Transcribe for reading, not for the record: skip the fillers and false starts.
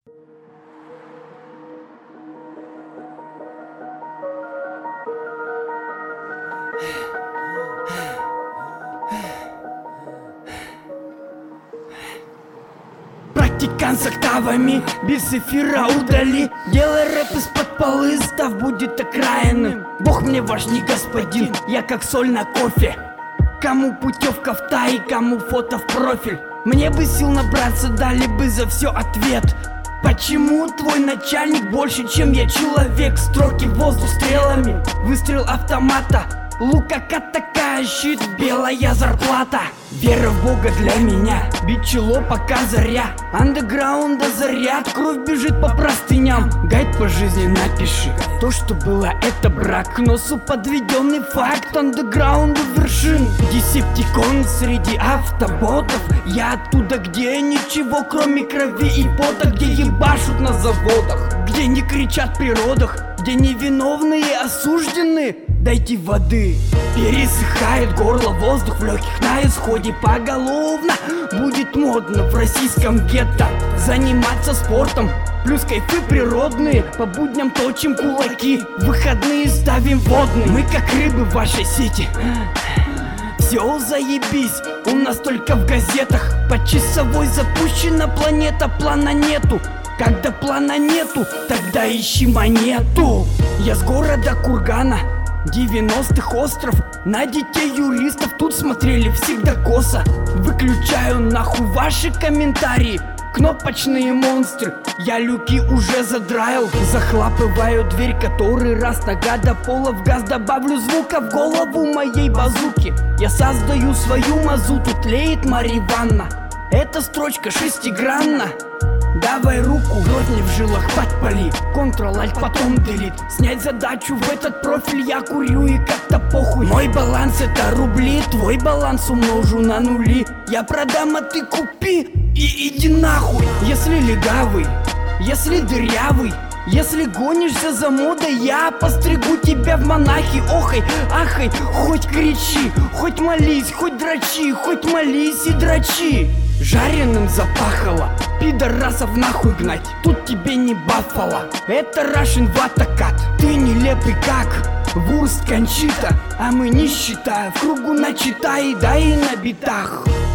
Практикант с октавами, бит с эфира удали. Делай рэп из-под полы, став будет окраинным. Бог мне ваш не господин, я как соль на кофе. Кому путевка в Тай, кому фото в профиль. Мне бы сил набраться, дали бы за все ответ. Почему твой начальник больше, чем я человек? Строки в воздух стрелами, выстрел автомата. Лука такая, щит, белая зарплата. Вера в Бога для меня, бить чело пока заря. Андеграунда заряд, кровь бежит по простыням. Гайд по жизни напиши, то что было это брак. К носу подведенный факт, андеграунду вершин. Десептикон среди автоботов. Я оттуда, где ничего кроме крови и пота. Где ебашут на заводах, где не кричат при родах, где невиновные осуждены. Дайте воды. Пересыхает горло, воздух в легких на исходе. Поголовно будет модно в российском гетто заниматься спортом, плюс кайфы природные. По будням точим кулаки, в выходные ставим водные. Мы как рыбы в вашей сети. Все заебись, у нас только в газетах. По часовой запущена планета, плана нету. Когда плана нету, тогда ищи монету. Я с города Кургана, 90-х остров. На детей юристов тут смотрели всегда косо. Выключаю нахуй ваши комментарии, кнопочные монстры. Я люки уже задраил, захлапываю дверь который раз. Нога до пола, в газ добавлю звука в голову моей базуки. Я создаю свою мазуту, тлеет Мариванна. Эта строчка шестигранна. Давай руку, кровь мне в жилах подпали. Ctrl-Alt, потом Delete. Снять задачу в этот профиль я курю и как-то похуй. Мой баланс это рубли, твой баланс умножу на нули. Я продам, а ты купи и иди нахуй. Если легавый, если дырявый, если гонишься за модой, я постригу тебя в монахи. Охай, ахай, хоть кричи, хоть молись, хоть дрочи, хоть молись и дрочи. Жареным запахало, пидорасов нахуй гнать, тут тебе не баффало. Это Russian Ватакат, ты нелепый как Вурст Кончита. А мы не считая, в кругу начитай, да и на битах.